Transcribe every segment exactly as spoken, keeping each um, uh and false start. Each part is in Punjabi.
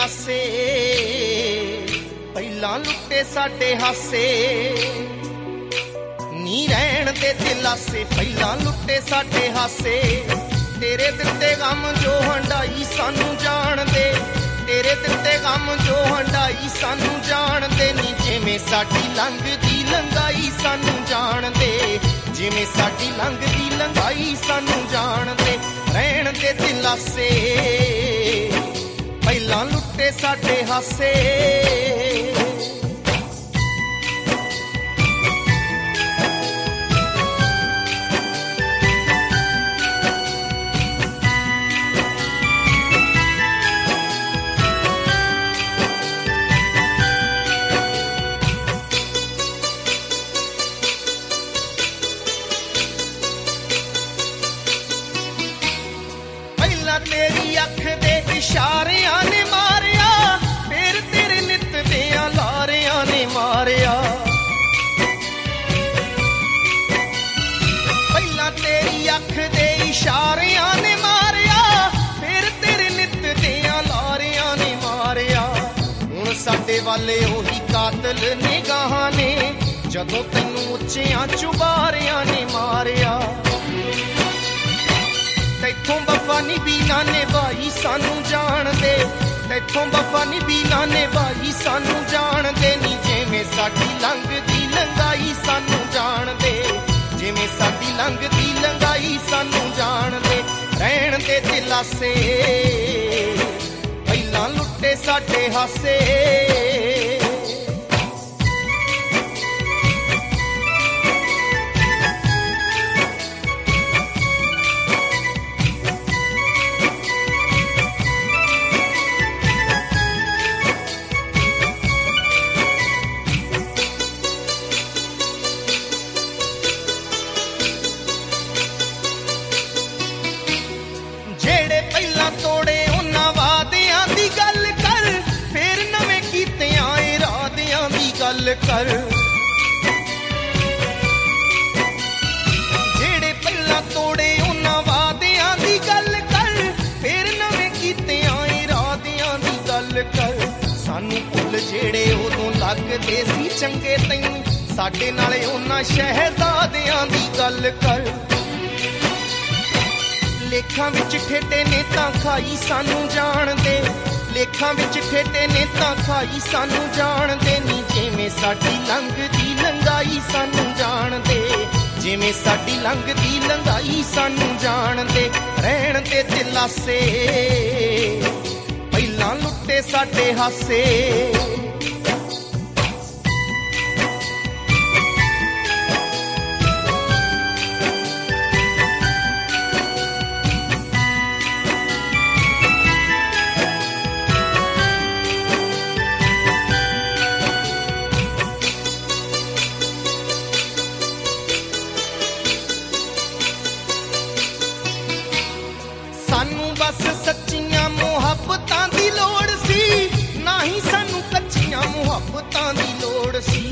ਦਿਲਾਸੇ ਪਹਿਲਾਂ ਲੁੱਟੇ ਸਾਡੇ ਹਾਸੇ ਨੀ ਰਹਿਣ ਦੇ ਦਿਲਾਸੇ ਪਹਿਲਾਂ ਲੁੱਟੇ ਸਾਡੇ ਹਾਸੇ ਤੇਰੇ ਦਿੱਤੇ ਗਮ ਜੋ ਹੰਡਾਈ ਸਾਨੂੰ ਜਾਣਦੇ ਤੇਰੇ ਦਿੱਤੇ ਗਮ ਜੋ ਹੰਡਾਈ ਸਾਨੂੰ ਜਾਣਦੇ ਨੀ ਜਿਵੇਂ ਸਾਡੀ ਲੰਘਦੀ ਲੰਘਾਈ ਸਾਨੂੰ ਜਾਣਦੇ ਜਿਵੇਂ ਸਾਡੀ ਲੰਘਦੀ ਲੰਘਾਈ ਸਾਨੂੰ ਜਾਣਦੇ ਰਹਿਣ ਦੇ ਦਿਲਾਸੇ ਪਹਿਲਾਂ ਲੁੱਟੇ ਸਾਡੇ ਹਾਸੇ ਤੇਰੀ ਅੱਖ ਦੇ ਇਸ਼ਾਰਿਆਂ ਨੇ ਮਾਰਿਆ ਫਿਰ ਤੇਰੇ ਨਿੱਤ ਦਿਆਂ ਲਾਰਿਆਂ ਨੇ ਮਾਰਿਆ ਪਹਿਲਾਂ ਤੇਰੀ ਅੱਖ ਦੇ ਇਸ਼ਾਰਿਆਂ ਨੇ ਮਾਰਿਆ ਫਿਰ ਤੇਰੇ ਨਿੱਤ ਦਿਆਂ ਲਾਰਿਆਂ ਨੇ ਮਾਰਿਆ ਹੁਣ ਸਾਡੇ ਵਾਲੇ ਉਹੀ ਕਾਤਲ ਨਿਗਾਹਾਂ ਨੇ ਜਦੋਂ ਤੈਨੂੰ ਉੱਚਿਆਂ ਚੁਬਾਰਿਆਂ ਨੇ ਮਾਰਿਆ ਤੈਥੋਂ ਵਫਾ ਨੀ ਬੀਨਾ ਨੇ ਭਾਈ ਸਾਨੂੰ ਜਾਣਦੇ ਤੈਥੋਂ ਵਫਾ ਨੀ ਬੀਨਾ ਨੇ ਭਾਈ ਸਾਨੂੰ ਜਾਣਦੇ ਨੀ ਜਿਵੇਂ ਸਾਡੀ ਲੰਘਦੀ ਲੰਘਾਈ ਸਾਨੂੰ ਜਾਣਦੇ ਜਿਵੇਂ ਸਾਡੀ ਲੰਘਦੀ ਲੰਘਾਈ ਸਾਨੂੰ ਜਾਣਦੇ ਰਹਿਣ ਦੇ ਦਿਲਾਸੇ ਪਹਿਲਾਂ ਲੁੱਟੇ ਸਾਡੇ ਹਾਸੇ ਤੋੜੇ ਉਹਨਾਂ ਵਾਦਿਆਂ ਦੀ ਗੱਲ ਕਰ ਫੇਰ ਨਵੇਂ ਕੀਤਿਆਂ ਇਰਾਦਿਆਂ ਦੀ ਗੱਲ ਕਰ ਜਿਹੜੇ ਪਹਿਲਾਂ ਤੋੜੇ ਉਹਨਾਂ ਵਾਦਿਆਂ ਦੀ ਗੱਲ ਕਰ ਫੇਰ ਨਵੇਂ ਕੀਤਿਆਂ ਇਰਾਦਿਆਂ ਦੀ ਗੱਲ ਕਰ ਸਾਨੂੰ ਭੁੱਲ ਜਿਹੜੇ ਉਦੋਂ ਲੱਗਦੇ ਸੀ ਚੰਗੇ ਤੈਨੂੰ ਸਾਡੇ ਨਾਲੇ ਉਹਨਾਂ ਸ਼ਹਿਜ਼ਾਦਿਆਂ ਦੀ ਗੱਲ ਕਰ ਲੇਖਾਂ ਵਿੱਚ ਠੇਡੇ ਨੇ ਤਾਂ ਖਾਈ ਸਾਨੂੰ ਜਾਣਦੇ ਲੇਖਾਂ ਵਿੱਚ ਠੇਡੇ ਨੇ ਤਾਂ ਖਾਈ ਸਾਨੂੰ ਜਾਣਦੇ ਨੀ ਜਿਵੇਂ ਸਾਡੀ ਲੰਘਦੀ ਲੰਘਾਈ ਸਾਨੂੰ ਜਾਣਦੇ ਜਿਵੇਂ ਸਾਡੀ ਲੰਘਦੀ ਲੰਘਾਈ ਸਾਨੂੰ ਜਾਣਦੇ ਰਹਿਣ ਦੇ ਦਿਲਾਸੇ ਪਹਿਲਾਂ ਲੁੱਟੇ ਸਾਡੇ ਹਾਸੇ ਸਾਨੂੰ ਬਸ ਸੱਚੀਆਂ ਮੁਹੱਬਤਾਂ ਦੀ ਲੋੜ ਸੀ ਨਾ ਹੀ ਸਾਨੂੰ ਕੱਚੀਆਂ ਮੁਹੱਬਤਾਂ ਦੀ ਲੋੜ ਸੀ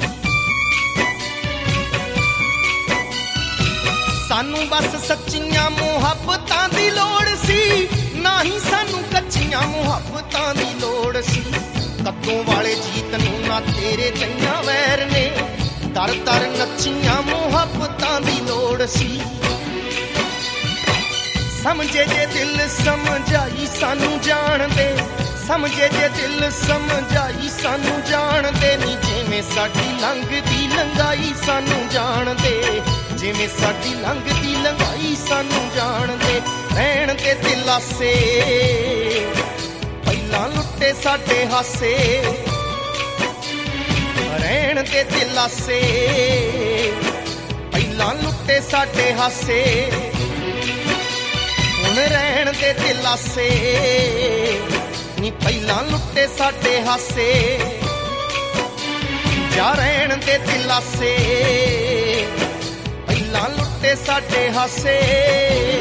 ਸਾਨੂੰ ਬਸ ਸੱਚੀਆਂ ਮੁਹੱਬਤਾਂ ਦੀ ਲੋੜ ਸੀ ਨਾ ਹੀ ਸਾਨੂੰ ਕੱਚੀਆਂ ਮੁਹੱਬਤਾਂ ਦੀ ਲੋੜ ਸੀ ਕੱਦੋਂ ਵਾਲੇ ਜੀਤ ਨੂੰ ਨਾ ਤੇਰੇ ਚੰਗਾ ਵੈਰ ਨੇ ਦਰ ਦਰ ਨੱਚੀਆਂ ਮੁਹੱਬਤਾਂ ਦੀ ਲੋੜ ਸੀ ਸਮਝੇ ਜੇ ਦਿਲ ਸਮਝਾਈ ਸਾਨੂੰ ਜਾਣਦੇ ਸਮਝੇ ਜੇ ਦਿਲ ਸਮਝਾਈ ਸਾਨੂੰ ਜਾਣਦੇ ਨੀ ਜਿਵੇਂ ਸਾਡੀ ਲੰਘਦੀ ਲੰਘਾਈ ਸਾਨੂੰ ਜਾਣਦੇ ਜਿਵੇਂ ਸਾਡੀ ਲੰਘਦੀ ਲੰਘਾਈ ਸਾਨੂੰ ਜਾਣਦੇ ਰਹਿਣ ਦੇ ਦਿਲਾਸੇ ਪਹਿਲਾਂ ਲੁੱਟੇ ਸਾਡੇ ਹਾਸੇ ਰਹਿਣ ਦੇ ਦਿਲਾਸੇ ਪਹਿਲਾਂ ਲੁੱਟੇ ਸਾਡੇ ਹਾਸੇ ਹੁਣ ਰਹਿਣ ਦੇ ਦਿਲਾਸੇ ਨੀ ਪਹਿਲਾਂ ਲੁੱਟੇ ਸਾਡੇ ਹਾਸੇ ਜਾ ਰਹਿਣ ਦੇ ਦਿਲਾਸੇ ਪਹਿਲਾਂ ਲੁੱਟੇ ਸਾਡੇ ਹਾਸੇ